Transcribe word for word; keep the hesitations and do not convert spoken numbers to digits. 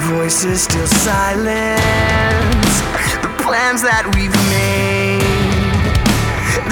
voices still silent the plans that we've made.